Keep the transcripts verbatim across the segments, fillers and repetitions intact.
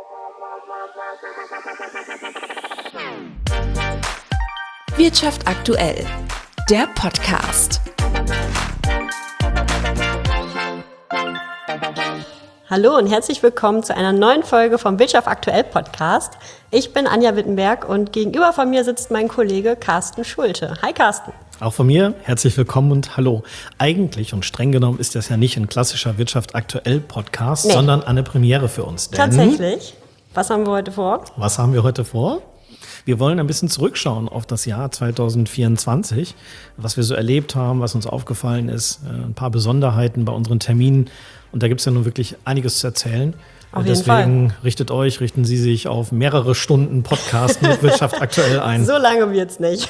Wirtschaft aktuell, der Podcast. Hallo und herzlich willkommen zu einer neuen Folge vom Wirtschaft aktuell Podcast. Ich bin Anja Wittenberg und gegenüber von mir sitzt mein Kollege Carsten Schulte. Hi Carsten. Auch von mir herzlich willkommen und hallo. Eigentlich und streng genommen ist das ja nicht ein klassischer Wirtschaft aktuell Podcast, nee, sondern eine Premiere für uns. Denn tatsächlich. Was haben wir heute vor? Was haben wir heute vor? Wir wollen ein bisschen zurückschauen auf das Jahr zwanzig vierundzwanzig, was wir so erlebt haben, was uns aufgefallen ist, ein paar Besonderheiten bei unseren Terminen. Und da gibt es ja nun wirklich einiges zu erzählen. Auf jeden Deswegen Fall. richtet euch, richten Sie sich auf mehrere Stunden Podcast mit Wirtschaft aktuell ein. So lange wird's nicht.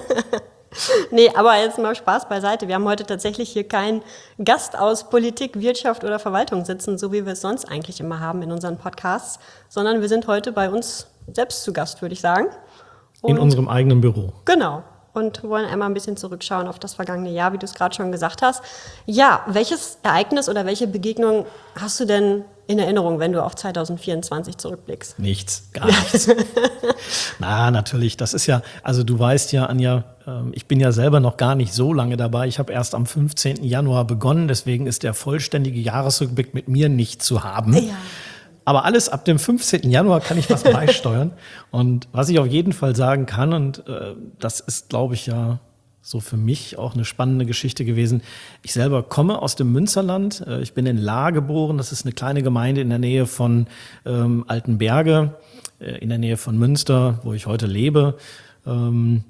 Nee, aber jetzt mal Spaß beiseite. Wir haben heute tatsächlich hier keinen Gast aus Politik, Wirtschaft oder Verwaltung sitzen, so wie wir es sonst eigentlich immer haben in unseren Podcasts, sondern wir sind heute bei uns selbst zu Gast, würde ich sagen. Und in unserem eigenen Büro. Genau. Und wollen einmal ein bisschen zurückschauen auf das vergangene Jahr, wie du es gerade schon gesagt hast. Ja, welches Ereignis oder welche Begegnung hast du denn in Erinnerung, wenn du auf zwanzig vierundzwanzig zurückblickst? Nichts, gar nichts. Na, natürlich, das ist ja, also du weißt ja, Anja, ich bin ja selber noch gar nicht so lange dabei. Ich habe erst am fünfzehnten Januar begonnen, deswegen ist der vollständige Jahresrückblick mit mir nicht zu haben. Ja. Aber alles ab dem fünfzehnten Januar kann ich was beisteuern. Und was ich auf jeden Fall sagen kann, und äh, das ist, glaube ich, ja so für mich auch eine spannende Geschichte gewesen. Ich selber komme aus dem Münsterland. Äh, ich bin in Lahr geboren. Das ist eine kleine Gemeinde in der Nähe von ähm, Altenberge, äh, in der Nähe von Münster, wo ich heute lebe. Ähm,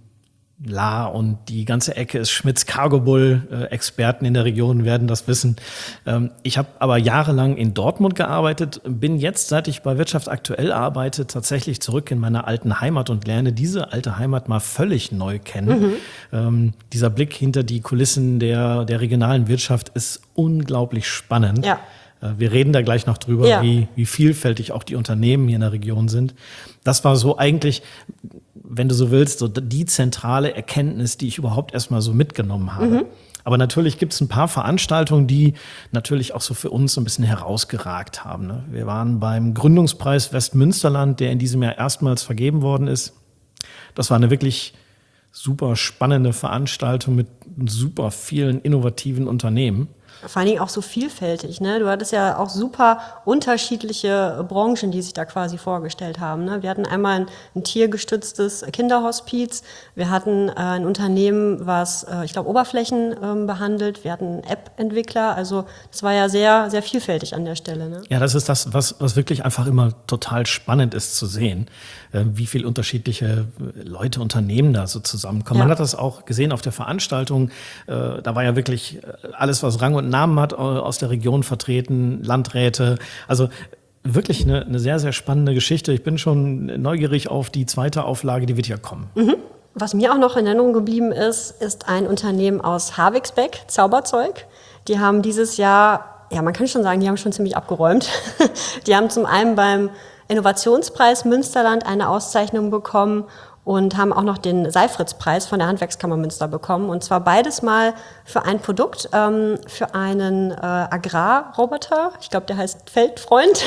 Lahr und die ganze Ecke ist Schmitz Cargo Bull. Äh, Experten in der Region werden das wissen. Ähm, ich habe aber jahrelang in Dortmund gearbeitet, bin jetzt, seit ich bei Wirtschaft aktuell arbeite, tatsächlich zurück in meine alten Heimat und lerne diese alte Heimat mal völlig neu kennen. Mhm. Ähm, dieser Blick hinter die Kulissen der, der regionalen Wirtschaft ist unglaublich spannend. Ja. Äh, wir reden da gleich noch drüber, ja. wie, wie vielfältig auch die Unternehmen hier in der Region sind. Das war so eigentlich, wenn du so willst, so die zentrale Erkenntnis, die ich überhaupt erstmal so mitgenommen habe. Mhm. Aber natürlich gibt es ein paar Veranstaltungen, die natürlich auch so für uns so ein bisschen herausgeragt haben. Ne? Wir waren beim Gründungspreis Westmünsterland, der in diesem Jahr erstmals vergeben worden ist. Das war eine wirklich super spannende Veranstaltung mit super vielen innovativen Unternehmen. Vor allen Dingen auch so vielfältig, ne? Du hattest ja auch super unterschiedliche Branchen, die sich da quasi vorgestellt haben, ne? Wir hatten einmal ein, ein tiergestütztes Kinderhospiz, wir hatten äh, ein Unternehmen, was, äh, ich glaube, Oberflächen ähm, behandelt, wir hatten App-Entwickler, also das war ja sehr, sehr vielfältig an der Stelle, ne? Ja, das ist das, was, was wirklich einfach immer total spannend ist zu sehen, äh, wie viele unterschiedliche Leute, Unternehmen da so zusammenkommen. Ja. Man hat das auch gesehen auf der Veranstaltung, äh, da war ja wirklich alles, was Rang und Namen hat, aus der Region vertreten, Landräte. Also wirklich eine, eine sehr, sehr spannende Geschichte. Ich bin schon neugierig auf die zweite Auflage, die wird ja kommen. Mhm. Was mir auch noch in Erinnerung geblieben ist, ist ein Unternehmen aus Havixbeck, Zauberzeug. Die haben dieses Jahr, ja, man kann schon sagen, die haben schon ziemlich abgeräumt. Die haben zum einen beim Innovationspreis Münsterland eine Auszeichnung bekommen und haben auch noch den Seifritz-Preis von der Handwerkskammer Münster bekommen. Und zwar beides mal für ein Produkt, ähm, für einen äh, Agrarroboter. Ich glaube, der heißt Feldfreund.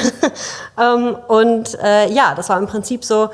ähm, und äh, ja, das war im Prinzip so,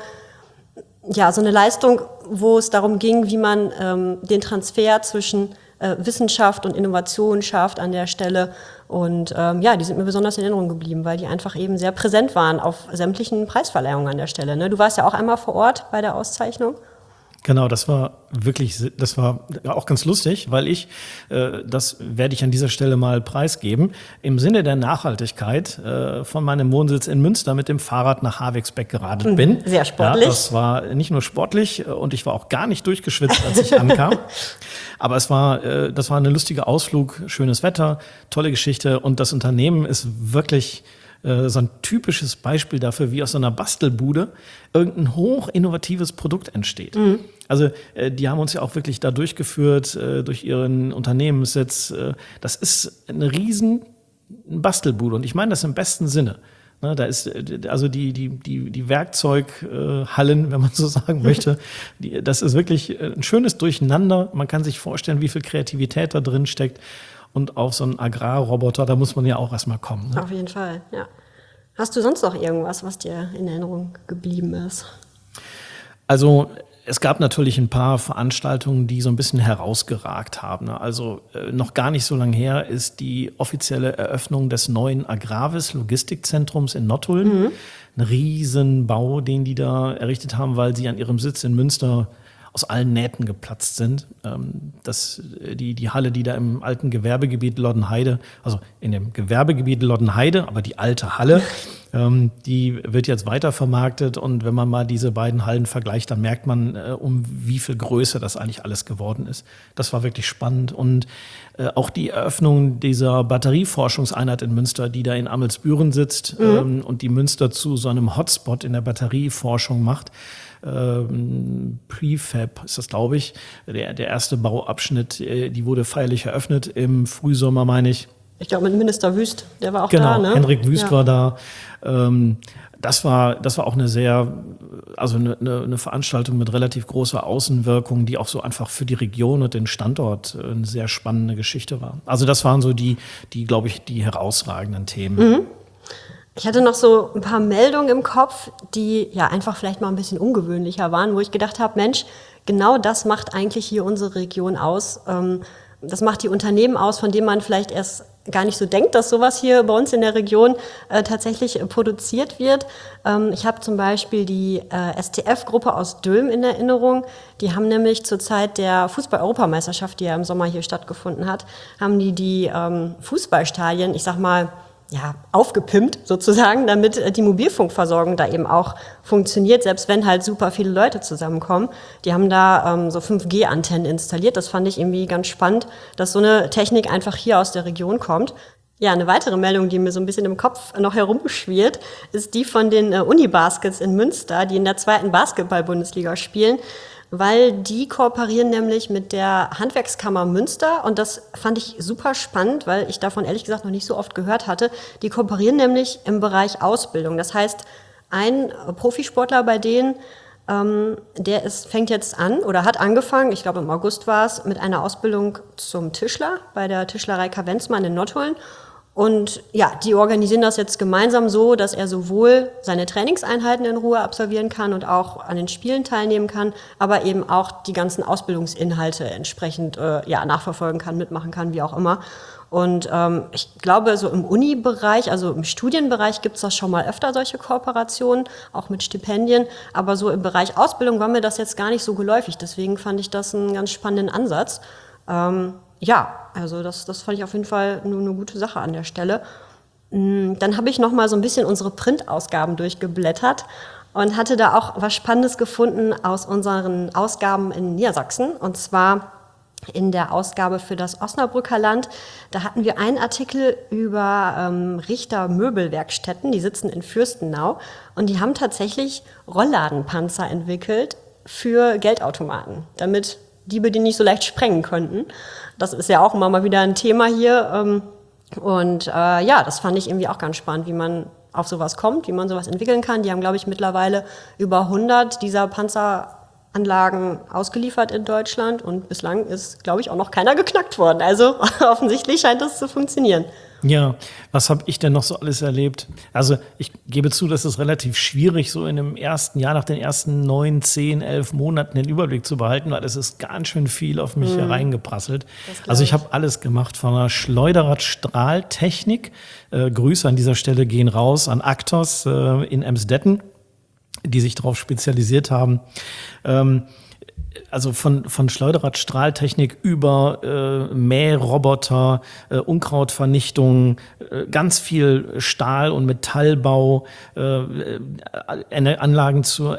ja, so eine Leistung, wo es darum ging, wie man ähm, den Transfer zwischen äh, Wissenschaft und Innovation schafft an der Stelle. Und ähm, ja, die sind mir besonders in Erinnerung geblieben, weil die einfach eben sehr präsent waren auf sämtlichen Preisverleihungen an der Stelle, ne? Du warst ja auch einmal vor Ort bei der Auszeichnung. Genau, das war wirklich, das war auch ganz lustig, weil ich, äh, das werde ich an dieser Stelle mal preisgeben, im Sinne der Nachhaltigkeit äh, von meinem Wohnsitz in Münster mit dem Fahrrad nach Havixbeck geradelt bin. Sehr sportlich. Ja, das war nicht nur sportlich und ich war auch gar nicht durchgeschwitzt, als ich ankam. Aber es war, äh, das war ein lustiger Ausflug, schönes Wetter, tolle Geschichte und das Unternehmen ist wirklich so ein typisches Beispiel dafür, wie aus so einer Bastelbude irgendein hoch innovatives Produkt entsteht. Mhm. Also die haben uns ja auch wirklich da durchgeführt, durch ihren Unternehmenssitz. Das ist eine riesen Bastelbude und ich meine das im besten Sinne. Da ist also die, die, die, die Werkzeughallen, wenn man so sagen möchte, die, das ist wirklich ein schönes Durcheinander. Man kann sich vorstellen, wie viel Kreativität da drin steckt. Und auf so einen Agrarroboter, da muss man ja auch erstmal kommen. Ne? Auf jeden Fall, ja. Hast du sonst noch irgendwas, was dir in Erinnerung geblieben ist? Also es gab natürlich ein paar Veranstaltungen, die so ein bisschen herausgeragt haben. Also äh, noch gar nicht so lange her ist die offizielle Eröffnung des neuen Agravis Logistikzentrums in Nottuln. Mhm. Ein Riesenbau, den die da errichtet haben, weil sie an ihrem Sitz in Münster aus allen Nähten geplatzt sind. Ähm, das, die, die Halle, die da im alten Gewerbegebiet Loddenheide, also in dem Gewerbegebiet Loddenheide, aber die alte Halle, ähm, die wird jetzt weiter vermarktet. Und wenn man mal diese beiden Hallen vergleicht, dann merkt man, äh, um wie viel Größe das eigentlich alles geworden ist. Das war wirklich spannend. Und äh, auch die Eröffnung dieser Batterieforschungseinheit in Münster, die da in Amelsbüren sitzt, mhm. ähm, und die Münster zu so einem Hotspot in der Batterieforschung macht. Ähm, Prefab ist das, glaube ich, der, der erste Bauabschnitt, äh, die wurde feierlich eröffnet im Frühsommer, meine ich. Ich glaube mit Minister Wüst, der war auch genau, da, ne? Henrik Wüst ja. war da. Ähm, das war, das war auch eine sehr, also eine, eine Veranstaltung mit relativ großer Außenwirkung, die auch so einfach für die Region und den Standort eine sehr spannende Geschichte war. Also das waren so die, die, glaube ich, die herausragenden Themen. Mhm. Ich hatte noch so ein paar Meldungen im Kopf, die ja einfach vielleicht mal ein bisschen ungewöhnlicher waren, wo ich gedacht habe, Mensch, genau das macht eigentlich hier unsere Region aus. Das macht die Unternehmen aus, von denen man vielleicht erst gar nicht so denkt, dass sowas hier bei uns in der Region äh, tatsächlich äh, produziert wird. Ähm, ich habe zum Beispiel die äh, S T F-Gruppe aus Dülmen in Erinnerung. Die haben nämlich zur Zeit der Fußball-Europameisterschaft, die ja im Sommer hier stattgefunden hat, haben die die ähm, Fußballstadien, ich sag mal, ja, aufgepimpt sozusagen, damit die Mobilfunkversorgung da eben auch funktioniert, selbst wenn halt super viele Leute zusammenkommen. Die haben da ähm, so fünf G Antennen installiert. Das fand ich irgendwie ganz spannend, dass so eine Technik einfach hier aus der Region kommt. Ja, eine weitere Meldung, die mir so ein bisschen im Kopf noch herumschwirrt, ist die von den äh, Unibaskets in Münster, die in der zweiten Basketball-Bundesliga spielen. Weil die kooperieren nämlich mit der Handwerkskammer Münster und das fand ich super spannend, weil ich davon ehrlich gesagt noch nicht so oft gehört hatte. Die kooperieren nämlich im Bereich Ausbildung. Das heißt, ein Profisportler bei denen, ähm, der ist, fängt jetzt an oder hat angefangen, ich glaube im August war es, mit einer Ausbildung zum Tischler bei der Tischlerei Kavenzmann in Nottuln. Und ja, die organisieren das jetzt gemeinsam so, dass er sowohl seine Trainingseinheiten in Ruhe absolvieren kann und auch an den Spielen teilnehmen kann, aber eben auch die ganzen Ausbildungsinhalte entsprechend äh, ja, nachverfolgen kann, mitmachen kann, wie auch immer. Und ähm, ich glaube, so im Uni-Bereich, also im Studienbereich gibt es das schon mal öfter, solche Kooperationen, auch mit Stipendien. Aber so im Bereich Ausbildung war mir das jetzt gar nicht so geläufig. Deswegen fand ich das einen ganz spannenden Ansatz. Ähm, Ja, also das, das fand ich auf jeden Fall nur eine gute Sache an der Stelle. Dann habe ich noch mal so ein bisschen unsere Printausgaben durchgeblättert und hatte da auch was Spannendes gefunden aus unseren Ausgaben in Niedersachsen. Und zwar in der Ausgabe für das Osnabrücker Land. Da hatten wir einen Artikel über ähm, Richter Möbelwerkstätten, die sitzen in Fürstenau. Und die haben tatsächlich Rollladenpanzer entwickelt für Geldautomaten, damit Diebe die nicht so leicht sprengen könnten. Das ist ja auch immer mal wieder ein Thema hier. Und äh, ja, das fand ich irgendwie auch ganz spannend, wie man auf sowas kommt, wie man sowas entwickeln kann. Die haben, glaube ich, mittlerweile über hundert dieser Panzeranlagen ausgeliefert in Deutschland. Und bislang ist, glaube ich, auch noch keiner geknackt worden. Also offensichtlich scheint das zu funktionieren. Ja, was habe ich denn noch so alles erlebt? Also ich gebe zu, das ist relativ schwierig, so in dem ersten Jahr, nach den ersten neun, zehn, elf Monaten den Überblick zu behalten, weil es ist ganz schön viel auf mich mhm. hereingeprasselt. Also ich habe alles gemacht, von der Schleuderrad-Strahltechnik. Äh, Grüße an dieser Stelle gehen raus an Actos äh, in Emsdetten, die sich darauf spezialisiert haben. Ähm, Also von, von Schleuderrad-Strahltechnik über äh, Mähroboter, äh, Unkrautvernichtung, äh, ganz viel Stahl- und Metallbau, äh, Anlagen zur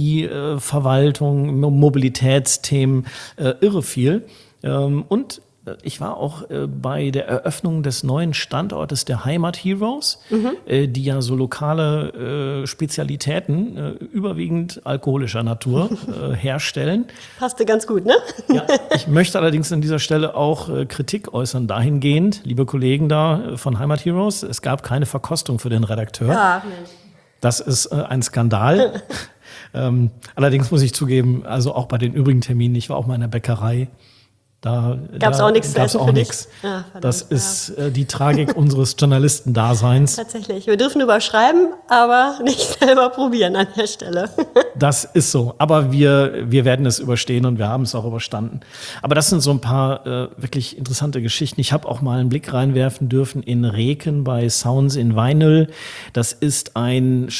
Energieverwaltung, Mobilitätsthemen, äh, irre viel. Ähm, und ich war auch äh, bei der Eröffnung des neuen Standortes der Heimat Heroes, mhm. äh, die ja so lokale äh, Spezialitäten, äh, überwiegend alkoholischer Natur, äh, herstellen. Passte ganz gut, ne? Ja, ich möchte allerdings an dieser Stelle auch äh, Kritik äußern dahingehend, liebe Kollegen da äh, von Heimat Heroes, es gab keine Verkostung für den Redakteur. Ja, Mensch. Das ist äh, ein Skandal. ähm, allerdings muss ich zugeben, also auch bei den übrigen Terminen, ich war auch mal in der Bäckerei. Da gab es auch nichts zu gab's essen auch für nix. dich? Ja, verdammt, das ist ja. äh, die Tragik unseres Journalistendaseins. Tatsächlich. Wir dürfen überschreiben, aber nicht selber probieren an der Stelle. Das ist so. Aber wir, wir werden es überstehen und wir haben es auch überstanden. Aber das sind so ein paar äh, wirklich interessante Geschichten. Ich habe auch mal einen Blick reinwerfen dürfen in Reken bei Sounds in Vinyl. Das ist ein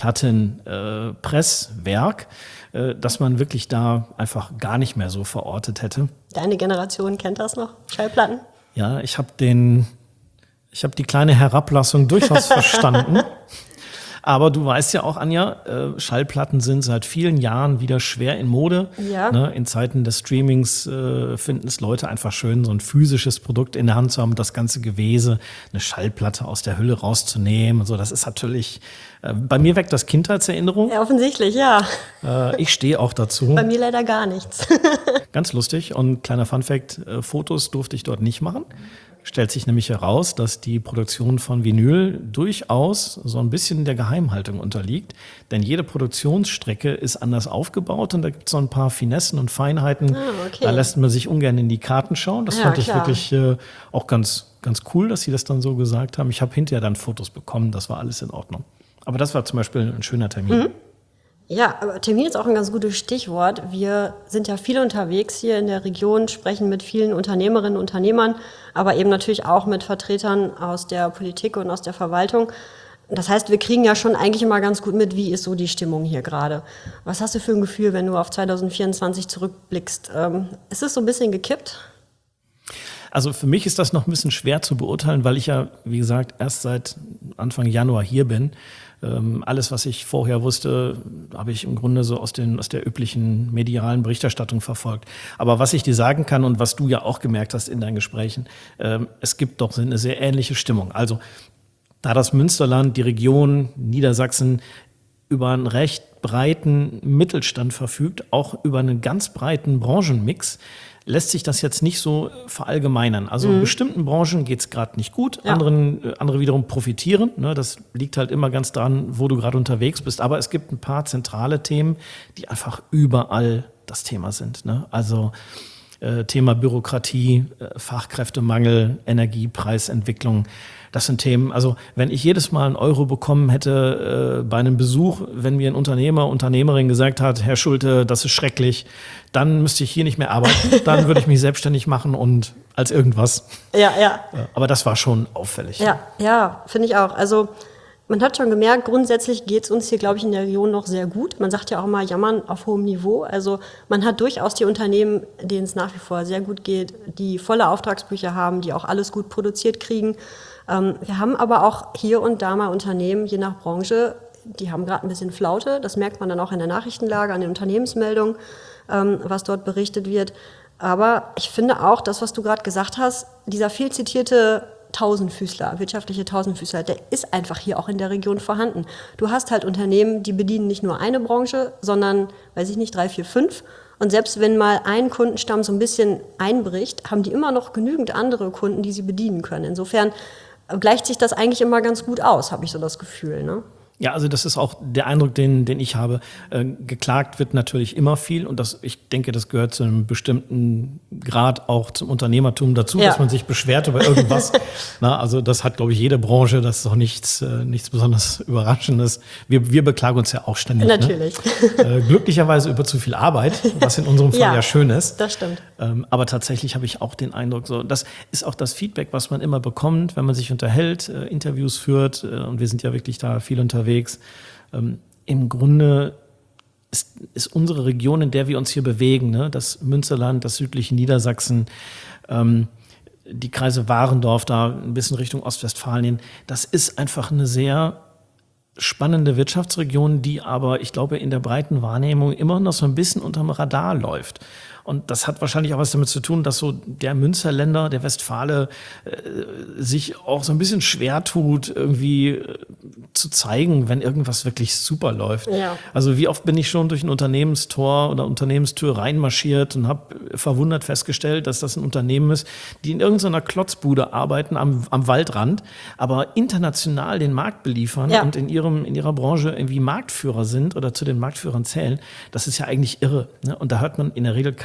Schallplattenpresswerk, äh, äh, das man wirklich da einfach gar nicht mehr so verortet hätte. Deine Generation kennt das noch, Schallplatten? Ja, ich habe den, ich habe die kleine Herablassung durchaus verstanden. Aber du weißt ja auch, Anja, äh, Schallplatten sind seit vielen Jahren wieder schwer in Mode. Ja. Ne, in Zeiten des Streamings äh, finden es Leute einfach schön, so ein physisches Produkt in der Hand zu haben, das ganze Gewese, eine Schallplatte aus der Hülle rauszunehmen. Und so, das ist natürlich, äh, bei mir weckt das Kindheitserinnerung. Ja, offensichtlich, ja. Äh, ich stehe auch dazu. Bei mir leider gar nichts. Ganz lustig. Und kleiner Funfact, äh, Fotos durfte ich dort nicht machen. Stellt sich nämlich heraus, dass die Produktion von Vinyl durchaus so ein bisschen der Geheimhaltung unterliegt. Denn jede Produktionsstrecke ist anders aufgebaut und da gibt es so ein paar Finessen und Feinheiten. Ah, okay. Da lässt man sich ungern in die Karten schauen. Das Ja, fand ich klar. wirklich äh, auch ganz, ganz cool, dass sie das dann so gesagt haben. Ich habe hinterher dann Fotos bekommen, das war alles in Ordnung. Aber das war zum Beispiel ein schöner Termin. Mhm. Ja, aber Termin ist auch ein ganz gutes Stichwort. Wir sind ja viel unterwegs hier in der Region, sprechen mit vielen Unternehmerinnen und Unternehmern, aber eben natürlich auch mit Vertretern aus der Politik und aus der Verwaltung. Das heißt, wir kriegen ja schon eigentlich immer ganz gut mit, wie ist so die Stimmung hier gerade. Was hast du für ein Gefühl, wenn du auf zwanzig vierundzwanzig zurückblickst? Ähm, ist es so ein bisschen gekippt? Also für mich ist das noch ein bisschen schwer zu beurteilen, weil ich ja, wie gesagt, erst seit Anfang Januar hier bin. Ähm, alles, was ich vorher wusste, habe ich im Grunde so aus, den, aus der üblichen medialen Berichterstattung verfolgt. Aber was ich dir sagen kann und was du ja auch gemerkt hast in deinen Gesprächen, ähm, es gibt doch eine sehr ähnliche Stimmung. Also da das Münsterland, die Region Niedersachsen über einen recht breiten Mittelstand verfügt, auch über einen ganz breiten Branchenmix, lässt sich das jetzt nicht so verallgemeinern. Also in bestimmten Branchen geht es gerade nicht gut, Ja. anderen, äh, andere wiederum profitieren. Ne? Das liegt halt immer ganz dran, wo du gerade unterwegs bist. Aber es gibt ein paar zentrale Themen, die einfach überall das Thema sind. Ne? Also äh, Thema Bürokratie, äh, Fachkräftemangel, Energiepreisentwicklung. Das sind Themen, also wenn ich jedes Mal einen Euro bekommen hätte äh, bei einem Besuch, wenn mir ein Unternehmer, Unternehmerin gesagt hat, Herr Schulte, das ist schrecklich, dann müsste ich hier nicht mehr arbeiten, dann würde ich mich selbstständig machen und als irgendwas. Ja, ja. Äh, Aber das war schon auffällig. Ja, ja, finde ich auch. Also man hat schon gemerkt, grundsätzlich geht es uns hier, glaube ich, in der Region noch sehr gut. Man sagt ja auch mal, jammern auf hohem Niveau. Also man hat durchaus die Unternehmen, denen es nach wie vor sehr gut geht, die volle Auftragsbücher haben, die auch alles gut produziert kriegen. Ähm, wir haben aber auch hier und da mal Unternehmen, je nach Branche, die haben gerade ein bisschen Flaute. Das merkt man dann auch in der Nachrichtenlage, an den Unternehmensmeldungen, ähm, was dort berichtet wird. Aber ich finde auch, das, was du gerade gesagt hast, dieser viel zitierte Tausendfüßler, wirtschaftliche Tausendfüßler, der ist einfach hier auch in der Region vorhanden. Du hast halt Unternehmen, die bedienen nicht nur eine Branche, sondern, weiß ich nicht, drei, vier, fünf. Und selbst wenn mal ein Kundenstamm so ein bisschen einbricht, haben die immer noch genügend andere Kunden, die sie bedienen können. Insofern gleicht sich das eigentlich immer ganz gut aus, habe ich so das Gefühl, ne? Ja, also das ist auch der Eindruck, den, den ich habe. Äh, geklagt wird natürlich immer viel und das, ich denke, das gehört zu einem bestimmten Grad auch zum Unternehmertum dazu, Ja. dass man sich beschwert über irgendwas. Na, also das hat, glaube ich, jede Branche, das ist auch nichts, äh, nichts besonders Überraschendes. Wir, wir beklagen uns ja auch ständig. Natürlich. Ne? Äh, glücklicherweise über zu viel Arbeit, was in unserem Fall ja, Ja, schön ist. das stimmt. Ähm, aber tatsächlich habe ich auch den Eindruck, so, das ist auch das Feedback, was man immer bekommt, wenn man sich unterhält, äh, Interviews führt, äh, und wir sind ja wirklich da viel unterwegs. Ähm, Im Grunde ist, ist unsere Region, in der wir uns hier bewegen, ne, das Münsterland, das südliche Niedersachsen, ähm, die Kreise Warendorf, da ein bisschen Richtung Ostwestfalen, das ist einfach eine sehr spannende Wirtschaftsregion, die aber, ich glaube, in der breiten Wahrnehmung immer noch so ein bisschen unterm Radar läuft. Und das hat wahrscheinlich auch was damit zu tun, dass so der Münsterländer, der Westfale, äh, sich auch so ein bisschen schwer tut, irgendwie äh, zu zeigen, wenn irgendwas wirklich super läuft. Ja. Also wie oft bin ich schon durch ein Unternehmenstor oder Unternehmenstür reinmarschiert und habe verwundert festgestellt, dass das ein Unternehmen ist, die in irgendeiner Klotzbude arbeiten am, am Waldrand, aber international den Markt beliefern Ja. und in ihrem in ihrer Branche irgendwie Marktführer sind oder zu den Marktführern zählen. Das ist ja eigentlich irre. Ne? Und da hört man in der Regel kein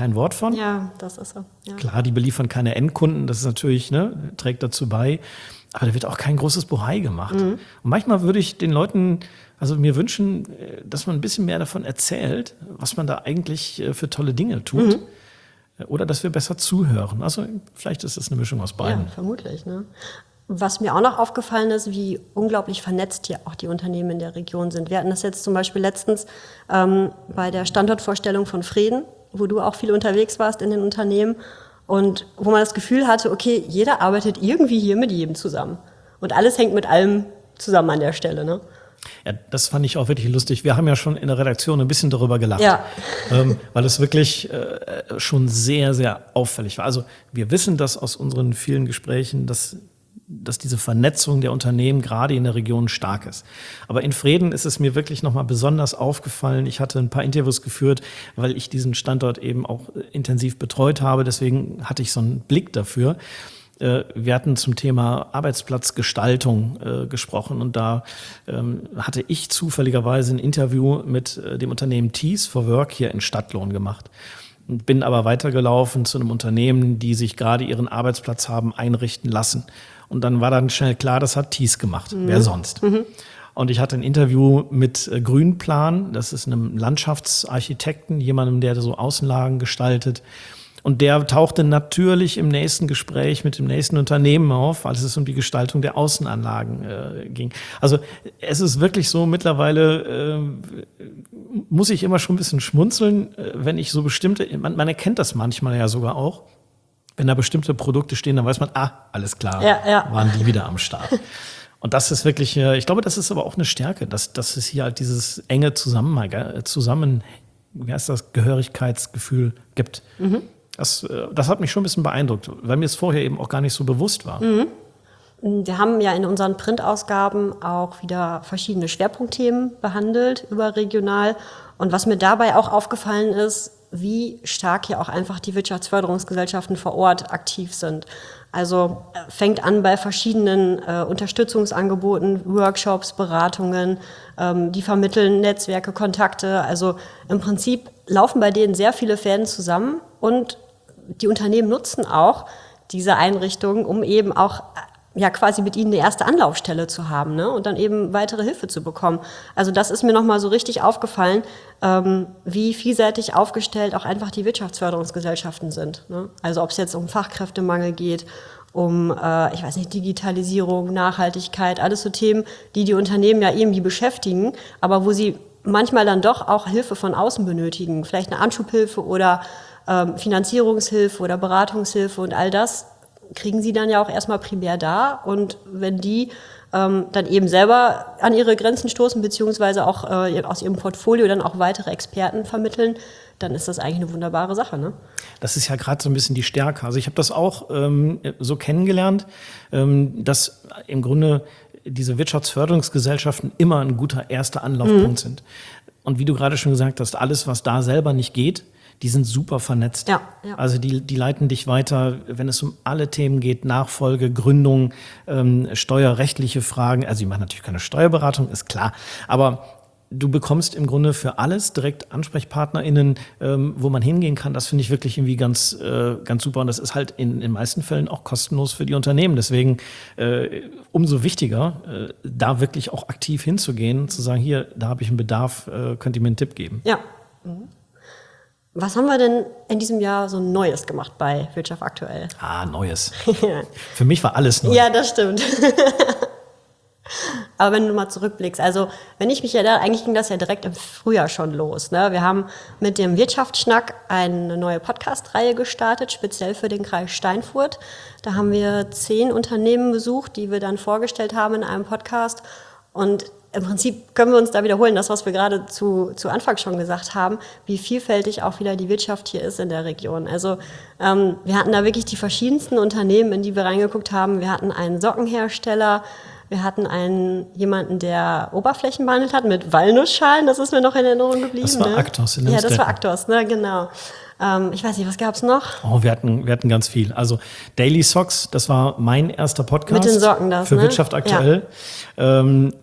kein Wort von. Ja, das ist so. Ja. Klar, die beliefern keine Endkunden, das ist natürlich, ne, trägt dazu bei. Aber da wird auch kein großes Bohai gemacht. Mhm. Und manchmal würde ich den Leuten, also mir wünschen, dass man ein bisschen mehr davon erzählt, was man da eigentlich für tolle Dinge tut. Mhm. Oder dass wir besser zuhören. Also vielleicht ist es eine Mischung aus beiden. Ja, vermutlich. Ne? Was mir auch noch aufgefallen ist, wie unglaublich vernetzt hier auch die Unternehmen in der Region sind. Wir hatten das jetzt zum Beispiel letztens ähm, bei der Standortvorstellung von Freden, wo du auch viel unterwegs warst in den Unternehmen und wo man das Gefühl hatte, okay, jeder arbeitet irgendwie hier mit jedem zusammen. Und alles hängt mit allem zusammen an der Stelle, ne? Ja, das fand ich auch wirklich lustig. Wir haben ja schon in der Redaktion ein bisschen darüber gelacht, ja. ähm, weil es wirklich äh, schon sehr, sehr auffällig war. Also wir wissen das aus unseren vielen Gesprächen, dass, dass diese Vernetzung der Unternehmen gerade in der Region stark ist. Aber in Freden ist es mir wirklich nochmal besonders aufgefallen. Ich hatte ein paar Interviews geführt, weil ich diesen Standort eben auch intensiv betreut habe. Deswegen hatte ich so einen Blick dafür. Wir hatten zum Thema Arbeitsplatzgestaltung äh, gesprochen und da ähm, hatte ich zufälligerweise ein Interview mit äh, dem Unternehmen Tees for Work hier in Stadtlohn gemacht. Und bin aber weitergelaufen zu einem Unternehmen, die sich gerade ihren Arbeitsplatz haben einrichten lassen. Und dann war dann schnell klar, das hat Tees gemacht. Mhm. Wer sonst? Mhm. Und ich hatte ein Interview mit äh, Grünplan, das ist einem Landschaftsarchitekten, jemandem, der so Außenlagen gestaltet. Und der tauchte natürlich im nächsten Gespräch mit dem nächsten Unternehmen auf, als es um die Gestaltung der Außenanlagen äh, ging. Also es ist wirklich so, mittlerweile äh, muss ich immer schon ein bisschen schmunzeln, äh, wenn ich so bestimmte, man, man erkennt das manchmal ja sogar auch, wenn da bestimmte Produkte stehen, dann weiß man, ah, alles klar, ja, ja. waren die wieder am Start. Und das ist wirklich, äh, ich glaube, das ist aber auch eine Stärke, dass, dass es hier halt dieses enge Zusammen, zusammen wie heißt das, Gehörigkeitsgefühl gibt. Mhm. Das, das hat mich schon ein bisschen beeindruckt, weil mir es vorher eben auch gar nicht so bewusst war. Mhm. Wir haben ja in unseren Printausgaben auch wieder verschiedene Schwerpunktthemen behandelt, überregional. Und was mir dabei auch aufgefallen ist, wie stark hier auch einfach die Wirtschaftsförderungsgesellschaften vor Ort aktiv sind. Also fängt an bei verschiedenen äh, Unterstützungsangeboten, Workshops, Beratungen, ähm, die vermitteln Netzwerke, Kontakte. Also im Prinzip laufen bei denen sehr viele Fäden zusammen und die Unternehmen nutzen auch diese Einrichtungen, um eben auch ja quasi mit ihnen eine erste Anlaufstelle zu haben, ne? Und dann eben weitere Hilfe zu bekommen. Also das ist mir nochmal so richtig aufgefallen, ähm, wie vielseitig aufgestellt auch einfach die Wirtschaftsförderungsgesellschaften sind, ne? Also ob es jetzt um Fachkräftemangel geht, um, äh, ich weiß nicht, Digitalisierung, Nachhaltigkeit, alles so Themen, die die Unternehmen ja irgendwie beschäftigen, aber wo sie manchmal dann doch auch Hilfe von außen benötigen, vielleicht eine Anschubhilfe oder ähm, Finanzierungshilfe oder Beratungshilfe und all das kriegen sie dann ja auch erstmal primär da. Und wenn die ähm, dann eben selber an ihre Grenzen stoßen, beziehungsweise auch äh, aus ihrem Portfolio dann auch weitere Experten vermitteln, dann ist das eigentlich eine wunderbare Sache, ne? Das ist ja gerade so ein bisschen die Stärke. Also ich habe das auch ähm, so kennengelernt, ähm, dass im Grunde diese Wirtschaftsförderungsgesellschaften immer ein guter erster Anlaufpunkt mhm. sind. Und wie du gerade schon gesagt hast, alles, was da selber nicht geht, die sind super vernetzt. Ja, ja. Also die, die leiten dich weiter, wenn es um alle Themen geht, Nachfolge, Gründung, ähm, steuerrechtliche Fragen. Also die machen natürlich keine Steuerberatung, ist klar. Aber du bekommst im Grunde für alles direkt AnsprechpartnerInnen, ähm, wo man hingehen kann. Das finde ich wirklich irgendwie ganz, äh, ganz super. Und das ist halt in den meisten Fällen auch kostenlos für die Unternehmen. Deswegen äh, umso wichtiger, äh, da wirklich auch aktiv hinzugehen, zu sagen, hier, da habe ich einen Bedarf, äh, könnt ihr mir einen Tipp geben. Ja. Mhm. Was haben wir denn in diesem Jahr so Neues gemacht bei Wirtschaft aktuell? Ah, Neues. Für mich war alles neu. Ja, das stimmt. Aber wenn du mal zurückblickst, also wenn ich mich erinnere, eigentlich ging das ja direkt im Frühjahr schon los, ne? Wir haben mit dem Wirtschaftsschnack eine neue Podcast-Reihe gestartet, speziell für den Kreis Steinfurt. Da haben wir zehn Unternehmen besucht, die wir dann vorgestellt haben in einem Podcast. Und im Prinzip können wir uns da wiederholen, das, was wir gerade zu, zu Anfang schon gesagt haben, wie vielfältig auch wieder die Wirtschaft hier ist in der Region. Also ähm, wir hatten da wirklich die verschiedensten Unternehmen, in die wir reingeguckt haben. Wir hatten einen Sockenhersteller, wir hatten einen jemanden, der Oberflächen behandelt hat mit Walnussschalen, das ist mir noch in Erinnerung geblieben. Das war ne? Actos in Ja, das war Actos, ne, genau. Ähm, ich weiß nicht, was gab's noch? Oh, wir hatten, wir hatten ganz viel. Also Daily Socks, das war mein erster Podcast. Mit den Socken das, für ne? Wirtschaft aktuell. Ja. Ähm,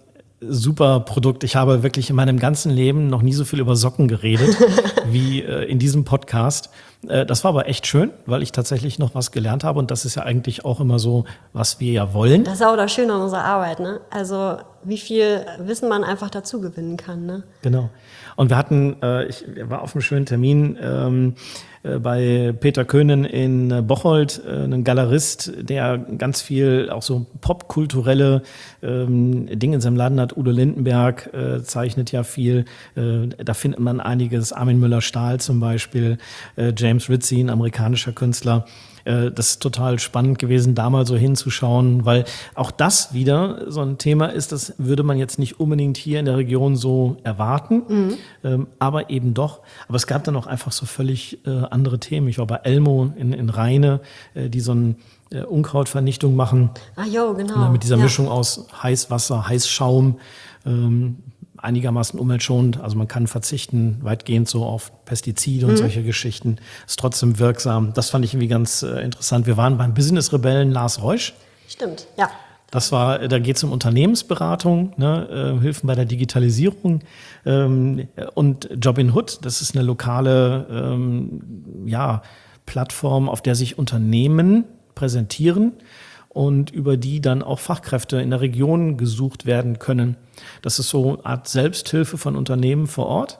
super Produkt. Ich habe wirklich in meinem ganzen Leben noch nie so viel über Socken geredet wie äh, in diesem Podcast. Äh, das war aber echt schön, weil ich tatsächlich noch was gelernt habe. Und das ist ja eigentlich auch immer so, was wir ja wollen. Das ist auch das Schöne an unserer Arbeit, ne? Also wie viel Wissen man einfach dazu gewinnen kann, ne? Genau. Und wir hatten, äh, ich war auf einem schönen Termin ähm, äh, bei Peter Köhnen in Bocholt, äh, ein Galerist, der ganz viel auch so popkulturelle ähm, Dinge in seinem Laden hat. Udo Lindenberg äh, zeichnet ja viel. Äh, da findet man einiges. Armin Müller-Stahl zum Beispiel, äh, James Ritchie, ein amerikanischer Künstler. Das ist total spannend gewesen, da mal so hinzuschauen, weil auch das wieder so ein Thema ist, das würde man jetzt nicht unbedingt hier in der Region so erwarten, mhm. ähm, aber eben doch. Aber es gab dann auch einfach so völlig äh, andere Themen. Ich war bei Elmo in, in Rheine, äh, die so eine äh, Unkrautvernichtung machen. Ah jo, genau. Mit dieser ja. Mischung aus Heißwasser, Heißschaum, ähm, einigermaßen umweltschonend, also man kann verzichten weitgehend so auf Pestizide und mhm. solche Geschichten, ist trotzdem wirksam. Das fand ich irgendwie ganz äh, interessant. Wir waren beim Business-Rebellen Lars Reusch. Stimmt, ja. Das war, da geht es um Unternehmensberatung, ne, äh, Hilfen bei der Digitalisierung ähm, und Jobinhood. Das ist eine lokale ähm, ja, Plattform, auf der sich Unternehmen präsentieren und über die dann auch Fachkräfte in der Region gesucht werden können. Das ist so eine Art Selbsthilfe von Unternehmen vor Ort,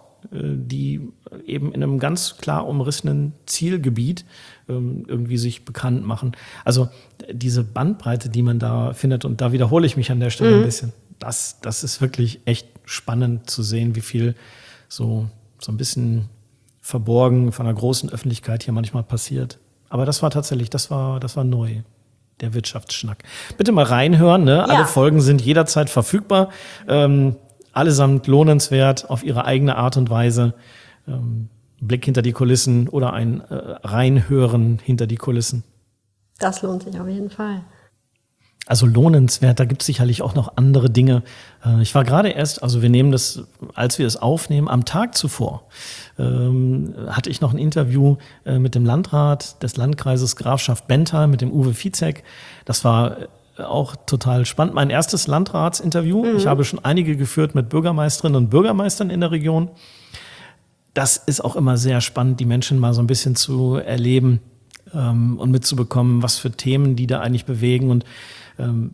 die eben in einem ganz klar umrissenen Zielgebiet irgendwie sich bekannt machen. Also diese Bandbreite, die man da findet, und da wiederhole ich mich an der Stelle mhm. ein bisschen, das, das ist wirklich echt spannend zu sehen, wie viel so, so ein bisschen verborgen von der großen Öffentlichkeit hier manchmal passiert. Aber das war tatsächlich, das war, das war neu. Der Wirtschaftsschnack. Bitte mal reinhören, ne? Ja. Alle Folgen sind jederzeit verfügbar. Ähm, allesamt lohnenswert auf ihre eigene Art und Weise. Ähm, Blick hinter die Kulissen oder ein äh, Reinhören hinter die Kulissen. Das lohnt sich auf jeden Fall. Also lohnenswert, da gibt es sicherlich auch noch andere Dinge. Äh, ich war gerade erst, also wir nehmen das, als wir es aufnehmen, am Tag zuvor, ähm, hatte ich noch ein Interview äh, mit dem Landrat des Landkreises Grafschaft Bentheim, mit dem Uwe Vizek. Das war auch total spannend. Mein erstes Landratsinterview. Mhm. Ich habe schon einige geführt mit Bürgermeisterinnen und Bürgermeistern in der Region. Das ist auch immer sehr spannend, die Menschen mal so ein bisschen zu erleben ähm, und mitzubekommen, was für Themen die da eigentlich bewegen. Und ähm,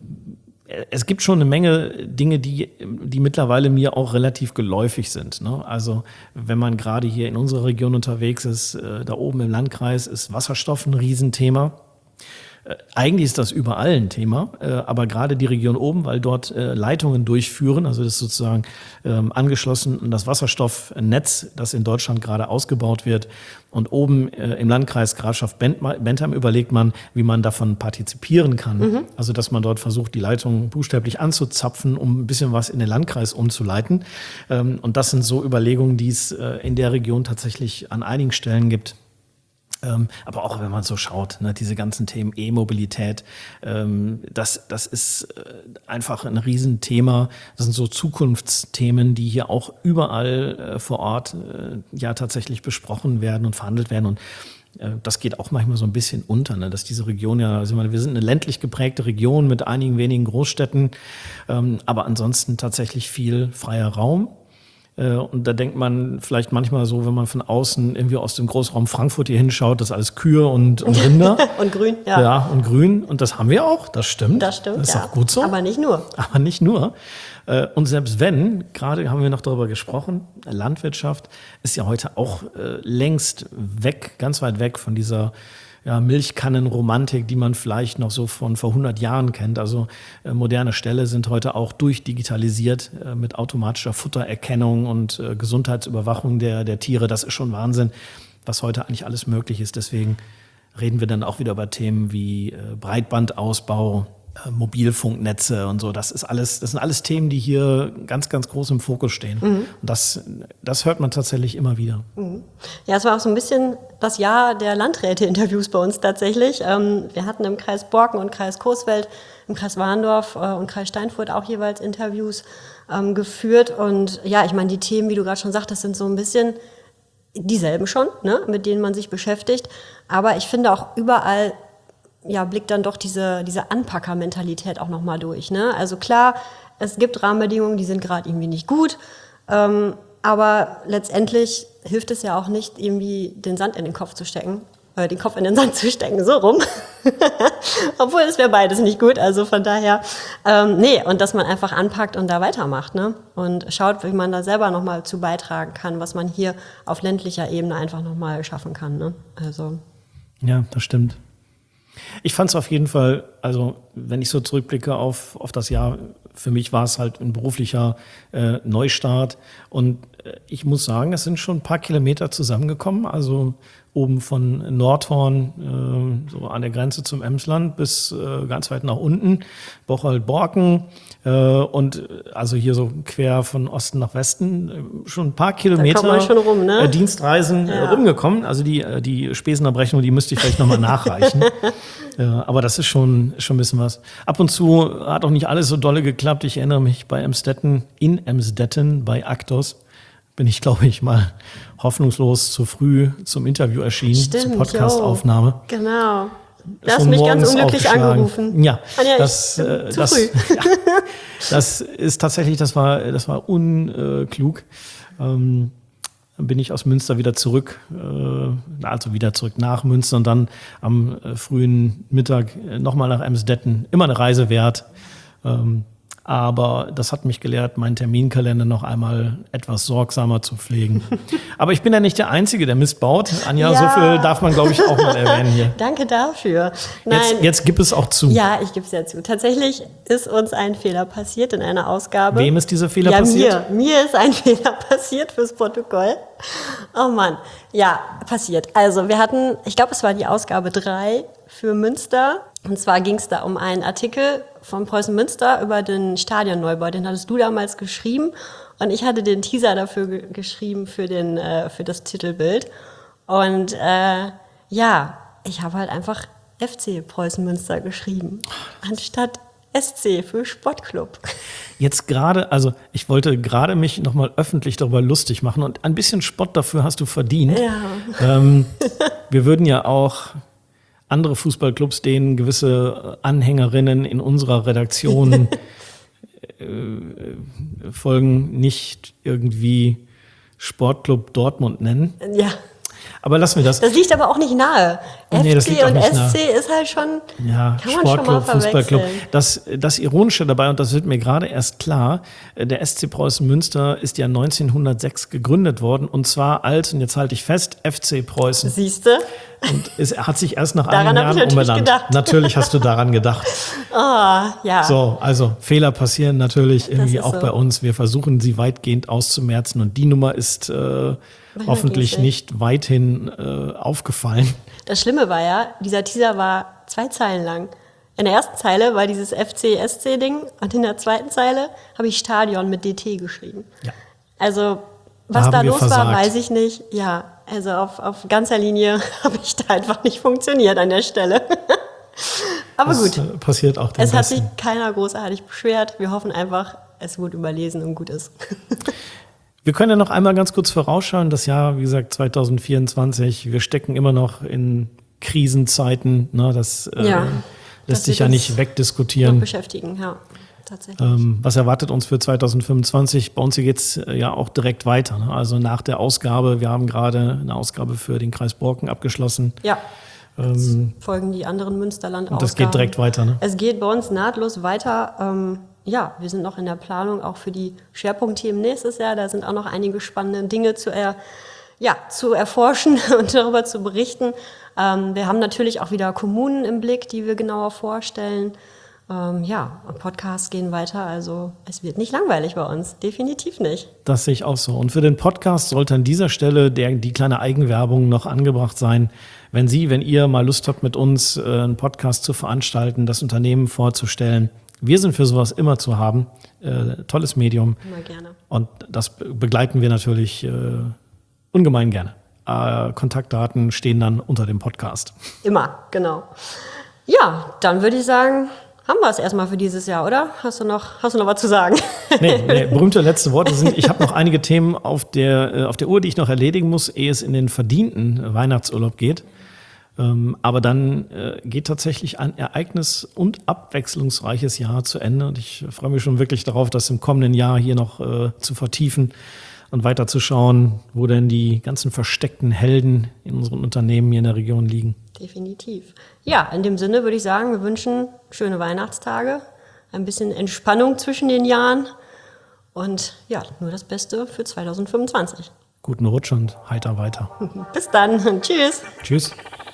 es gibt schon eine Menge Dinge, die, die mittlerweile mir auch relativ geläufig sind, ne? Also wenn man gerade hier in unserer Region unterwegs ist, äh, da oben im Landkreis ist Wasserstoff ein Riesenthema. Äh, eigentlich ist das überall ein Thema, äh, aber gerade die Region oben, weil dort äh, Leitungen durchführen, also das ist sozusagen ähm, angeschlossen an das Wasserstoffnetz, das in Deutschland gerade ausgebaut wird. Und oben äh, im Landkreis Grafschaft Bentheim überlegt man, wie man davon partizipieren kann. Mhm. Also dass man dort versucht, die Leitung buchstäblich anzuzapfen, um ein bisschen was in den Landkreis umzuleiten. Ähm, und das sind so Überlegungen, die es äh, in der Region tatsächlich an einigen Stellen gibt. Ähm, aber auch wenn man so schaut, ne, diese ganzen Themen E-Mobilität, ähm, das, das ist äh, einfach ein Riesenthema. Das sind so Zukunftsthemen, die hier auch überall äh, vor Ort äh, ja tatsächlich besprochen werden und verhandelt werden. Und äh, das geht auch manchmal so ein bisschen unter, ne, dass diese Region ja, also ich meine, wir sind eine ländlich geprägte Region mit einigen wenigen Großstädten, ähm, aber ansonsten tatsächlich viel freier Raum. Und da denkt man vielleicht manchmal so, wenn man von außen irgendwie aus dem Großraum Frankfurt hier hinschaut, das ist alles Kühe und, und Rinder. Und grün, ja. Ja, und grün. Und das haben wir auch, das stimmt. Das stimmt, Das ist ja. auch gut so. Aber nicht nur. Aber nicht nur. Und selbst wenn, gerade haben wir noch darüber gesprochen, Landwirtschaft ist ja heute auch längst weg, ganz weit weg von dieser ja, Milchkannenromantik, die man vielleicht noch so von vor hundert Jahren kennt. Also äh, moderne Ställe sind heute auch durchdigitalisiert äh, mit automatischer Futtererkennung und äh, Gesundheitsüberwachung der, der Tiere. Das ist schon Wahnsinn, was heute eigentlich alles möglich ist. Deswegen reden wir dann auch wieder über Themen wie äh, Breitbandausbau, äh, Mobilfunknetze und so. Das ist alles, das sind alles Themen, die hier ganz, ganz groß im Fokus stehen. Mhm. Und das, das hört man tatsächlich immer wieder. Mhm. Ja, es war auch so ein bisschen das Jahr der Landräte-Interviews bei uns tatsächlich. Ähm, wir hatten im Kreis Borken und Kreis Coesfeld, im Kreis Warndorf äh, und Kreis Steinfurt auch jeweils Interviews ähm, geführt. Und ja, ich meine, die Themen, wie du gerade schon sagtest, sind so ein bisschen dieselben schon, ne, mit denen man sich beschäftigt. Aber ich finde auch überall ja, blickt dann doch diese, diese Anpacker-Mentalität auch nochmal durch. Ne? Also klar, es gibt Rahmenbedingungen, die sind gerade irgendwie nicht gut. Ähm, aber letztendlich hilft es ja auch nicht, irgendwie den Sand in den Kopf zu stecken. Äh, den Kopf in den Sand zu stecken, so rum. Obwohl, es wäre beides nicht gut. Also von daher, ähm, nee, und dass man einfach anpackt und da weitermacht, ne? Und schaut, wie man da selber nochmal zu beitragen kann, was man hier auf ländlicher Ebene einfach nochmal schaffen kann, ne? Also. Ja, das stimmt. Ich fand es auf jeden Fall, also wenn ich so zurückblicke auf, auf das Jahr, für mich war es halt ein beruflicher äh, Neustart. Und äh, ich muss sagen, es sind schon ein paar Kilometer zusammengekommen. Also oben von Nordhorn, äh, so an der Grenze zum Emsland, bis äh, ganz weit nach unten, Bocholt-Borken. Äh, und äh, also hier so quer von Osten nach Westen, äh, schon ein paar Kilometer da kommt man schon rum, ne? äh, Dienstreisen ja. äh, rumgekommen. Also die, äh, die Spesenabrechnung, die müsste ich vielleicht nochmal nachreichen. äh, aber das ist schon, schon ein bisschen was. Ab und zu hat auch nicht alles so dolle geklappt. Ich erinnere mich bei Emstetten, in Emsdetten bei Actos, bin ich, glaube ich, mal hoffnungslos zu früh zum Interview erschienen, Stimmt, zur Podcastaufnahme. Jo, genau. Du hast Schon mich ganz unglücklich aufgeschlagen. angerufen. Ja, ah, ja das, ich, äh, zu das, früh. ja, das ist tatsächlich, das war, das war unklug. Ähm, dann bin ich aus Münster wieder zurück, äh, also wieder zurück nach Münster und dann am äh, frühen Mittag äh, nochmal nach Emsdetten. Immer eine Reise wert. Ähm, Aber das hat mich gelehrt, meinen Terminkalender noch einmal etwas sorgsamer zu pflegen. Aber ich bin ja nicht der Einzige, der Mist baut. Anja, Ja. so viel darf man, glaube ich, auch mal erwähnen hier. Danke dafür. Nein, Jetzt, jetzt gib es auch zu. ja, ich gebe es ja zu. Tatsächlich ist uns ein Fehler passiert in einer Ausgabe. Wem ist dieser Fehler ja, passiert? Mir. Mir ist ein Fehler passiert fürs Protokoll. Oh Mann. Ja, passiert. Also wir hatten, ich glaube, es war die Ausgabe drei für Münster. Und zwar ging es da um einen Artikel von Preußen Münster über den Stadionneubau. Den hattest du damals geschrieben. Und ich hatte den Teaser dafür ge- geschrieben für, den, äh, für das Titelbild. Und äh, ja, ich habe halt einfach F C Preußen Münster geschrieben, anstatt S C für Sportclub. Jetzt gerade, also ich wollte gerade mich nochmal öffentlich darüber lustig machen und ein bisschen Spott dafür hast du verdient. Ja. Ähm, wir würden ja auch andere Fußballclubs, denen gewisse Anhängerinnen in unserer Redaktion äh, folgen, nicht irgendwie Sportclub Dortmund nennen. Ja, Aber lassen wir das. das liegt aber auch nicht nahe. Nee, das F C liegt auch und nicht S C ist halt schon, Ja, kann man schon mal Sportclub, Fußballclub. verwechseln. Das, das Ironische dabei, und das wird mir gerade erst klar, der S C Preußen Münster ist ja neunzehnhundertsechs gegründet worden, und zwar als, und jetzt halte ich fest, F C Preußen. Siehste? Und es hat sich erst nach Daran einigen hab ich Jahren natürlich umbenannt. gedacht. Natürlich hast du daran gedacht. Ah, ja. So, also Fehler passieren natürlich irgendwie ist auch so. bei uns. Wir versuchen sie weitgehend auszumerzen, und die Nummer ist äh, hoffentlich ging's nicht weithin äh, aufgefallen. Das Schlimme war ja, dieser Teaser war zwei Zeilen lang. In der ersten Zeile war dieses F C S C-Ding und in der zweiten Zeile habe ich Stadion mit D T geschrieben. Ja. Also, was Da da haben wir los war, versagt. weiß ich nicht. Ja, also auf, auf ganzer Linie habe ich da einfach nicht funktioniert an der Stelle. Aber Das gut, äh, passiert auch den es hat Besten. sich keiner großartig beschwert. Wir hoffen einfach, es wurde überlesen und gut ist. Wir können ja noch einmal ganz kurz vorausschauen. Das Jahr, wie gesagt, zwanzig vierundzwanzig. Wir stecken immer noch in Krisenzeiten. Ne? Das äh, Ja, lässt das sich wird ja uns nicht noch wegdiskutieren. beschäftigen, ja, tatsächlich. Ähm, was erwartet uns für zwanzig fünfundzwanzig? Bei uns geht es ja auch direkt weiter. Ne? Also nach der Ausgabe, wir haben gerade eine Ausgabe für den Kreis Borken abgeschlossen. Ja, Ähm, folgen die anderen Münsterland-Ausgaben. und das geht direkt weiter. Ne? Es geht bei uns nahtlos weiter. Ähm, ja, wir sind noch in der Planung, auch für die Schwerpunktthemen nächstes Jahr. Da sind auch noch einige spannende Dinge zu, er, ja, zu erforschen und darüber zu berichten. Ähm, wir haben natürlich auch wieder Kommunen im Blick, die wir genauer vorstellen. Ähm, ja, und Podcasts gehen weiter. Also es wird nicht langweilig bei uns, definitiv nicht. Das sehe ich auch so. Und für den Podcast sollte an dieser Stelle der, die kleine Eigenwerbung noch angebracht sein. Wenn Sie, wenn ihr mal Lust habt, mit uns äh, einen Podcast zu veranstalten, das Unternehmen vorzustellen, wir sind für sowas immer zu haben. Äh, tolles Medium. Immer gerne. Und das be- begleiten wir natürlich äh, ungemein gerne. Äh, Kontaktdaten stehen dann unter dem Podcast. Immer, genau. Ja, dann würde ich sagen, haben wir es erstmal für dieses Jahr, oder? Hast du noch, hast du noch was zu sagen? Nee, nee, berühmte letzte Worte sind, ich habe noch einige Themen auf der, äh, auf der Uhr, die ich noch erledigen muss, ehe es in den verdienten Weihnachtsurlaub geht. Ähm, aber dann äh, geht tatsächlich ein ereignis- und abwechslungsreiches Jahr zu Ende. Und ich freue mich schon wirklich darauf, das im kommenden Jahr hier noch äh, zu vertiefen und weiter zu schauen, wo denn die ganzen versteckten Helden in unseren Unternehmen hier in der Region liegen. Definitiv. Ja, in dem Sinne würde ich sagen, wir wünschen schöne Weihnachtstage, ein bisschen Entspannung zwischen den Jahren und ja, nur das Beste für zwanzig fünfundzwanzig. Guten Rutsch und heiter weiter. Bis dann. Tschüss. Tschüss.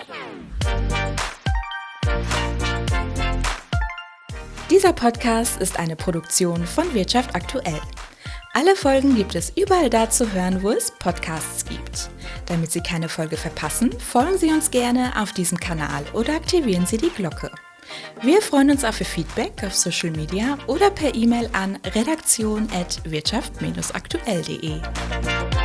Dieser Podcast ist eine Produktion von Wirtschaft aktuell. Alle Folgen gibt es überall da zu hören, wo es Podcasts gibt. Damit Sie keine Folge verpassen, folgen Sie uns gerne auf diesem Kanal oder aktivieren Sie die Glocke. Wir freuen uns auf Ihr Feedback auf Social Media oder per E-Mail an redaktion at wirtschaft aktuell punkt de.